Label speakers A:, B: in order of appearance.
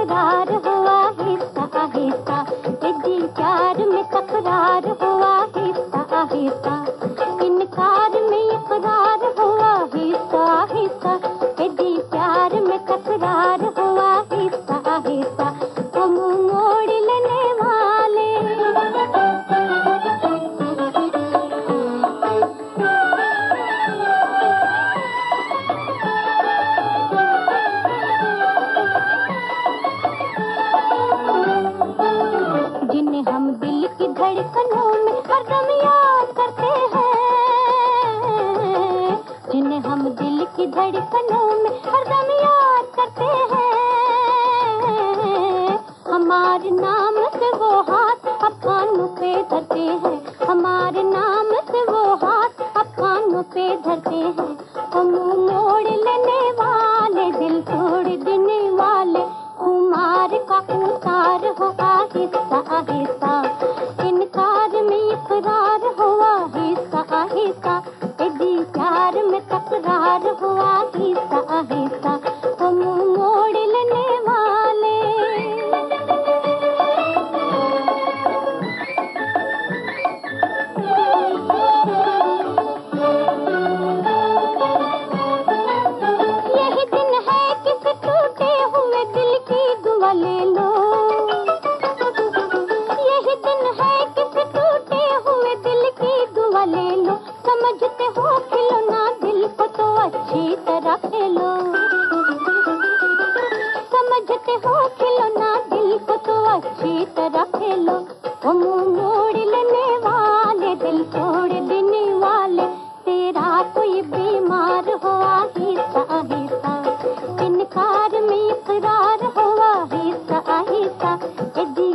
A: इकरार हुआ आहिस्ता आहिस्ता, ए जी प्यार में तकरार हुआ आहिस्ता आहिस्ता, इनकार में इकरार हुआ आहिस्ता आहिस्ता, ए जी प्यार में तकरार हुआ आहिस्ता आहिस्ता, वो मुंह मोड़ लेने वाले जिन्हें हम दिल की धड़कनों में हरदम याद करते हैं, जिन्हें हम दिल की धड़कनों में हरदम याद करते हैं, हमारे नाम से वो हाथ अब कानों पे धरते हैं, हमारे नाम से वो हाथ अब कानों पे धरते हैं, वो मुंह मोड़ लेने वाले दिल तोड़ देने वाले, खुमार का उतार हो आहिस्ता आहिस्ता, इनकार में इकरार हुआ आहिस्ता आहिस्ता, ए जी प्यार में तकरार हुआ आहिस्ता आहिस्ता, वो मुंह मोड़ लेने वाले यही दिन है किसी टूटे हुए दिल की दुआ ले लो, यही दिन है किसी टूटे हुए दिल की दुआ ले लो, समझते हो खिलौना दिल को तो अच्छी तरह खेलो, समझते हो खिलौना दिल को तो अच्छी तरह खेलो, वो मुंह मोड़ लेने वाले दिल तोड़ देने वाले, तेरा कोई बीमार हो आहिस्ता आहिस्ता, इनकार में इकरार हुआ आहिस्ता आहिस्ता, ए जी